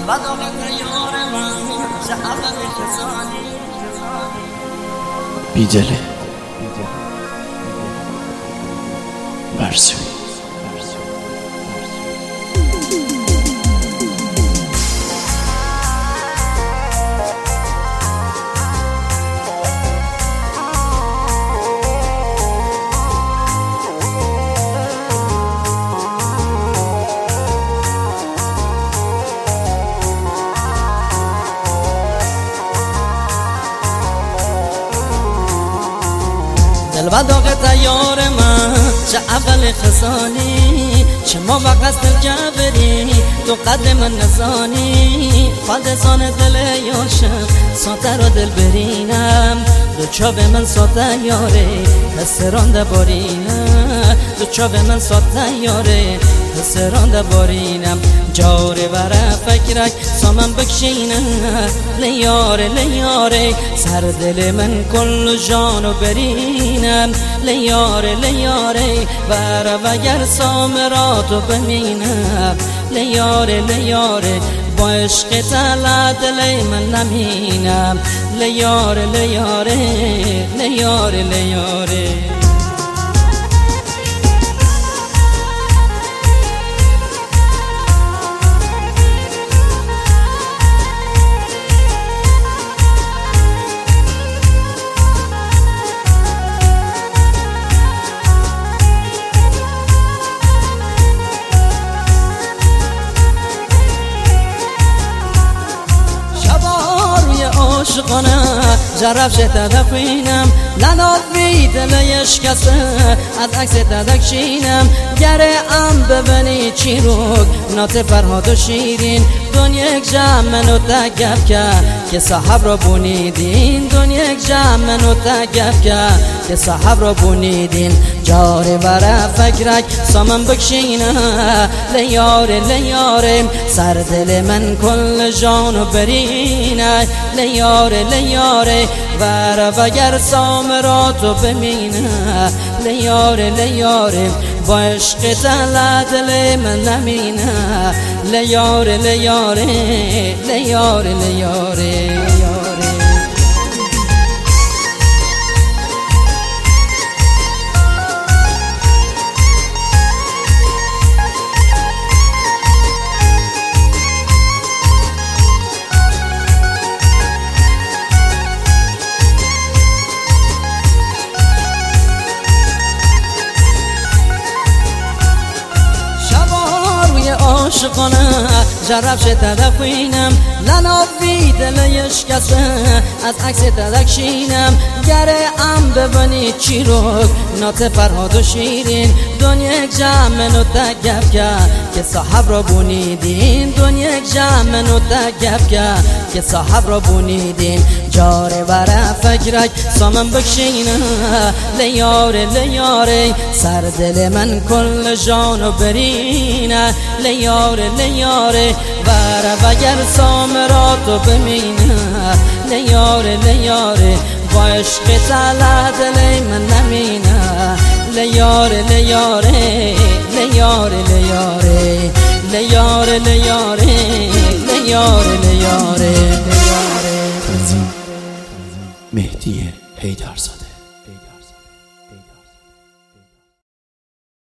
بیدله برسوی دل و داغ تیار من چه اول خسانی چه ما وقت دل جبری تو قدر من نزانی فالدزان دل یاشم ساته را دل برینم دو چاو من ساته یاره حسران دبارینم دو چاو من ساته یاره حسران دبارینم جاره وره فکرک سامن بکشینم لیاره لیاره سر دل من کل جانو برینم لیاره لیاره وره وگر سامراتو بمینم لیاره لیاره با عشق تلا دل من نمینم لیاره لیاره لیاره لیاره عاشقانه جرب شده دفینم لنات بی دلیش کسه از عکس تدکشینم گره ام ببینی چی روگ نات فرهاد و شیرین دون یک جمع منو تگف که صاحب را بونیدین دون یک جمع منو تگف که صاحب را بونیدین جاره بره فکرک سامن بکشینه لیاره لیاره سر دل من کل جانو برینه لیاره لیاره بره وگر سامراتو بمینه لیاره لیاره با عشق تلا دل من نمینه لیاره لیاره لیاره لیاره عاشقانه جرب شه تدفینم لناب بی دلیش کسه از عکس تدکشینم گره ام ببینی چی روگ نات فرهاد و شیرین دون یک جمع منو تگف که صاحب را بونیدین دون یک جمع منو تگف که صاحب را بونیدین جاره بره فکرک سامن بکشینه لیاره لیاره سر دل من کل جانو برینه لیاره لیاره بره وگر سامراتو بمینه لیاره لیاره با عشق تلا دل من نمینه لیاره لیاره لیاره لیاره لیاره لیاره لیاره لیاره مهدی حیدرزاده.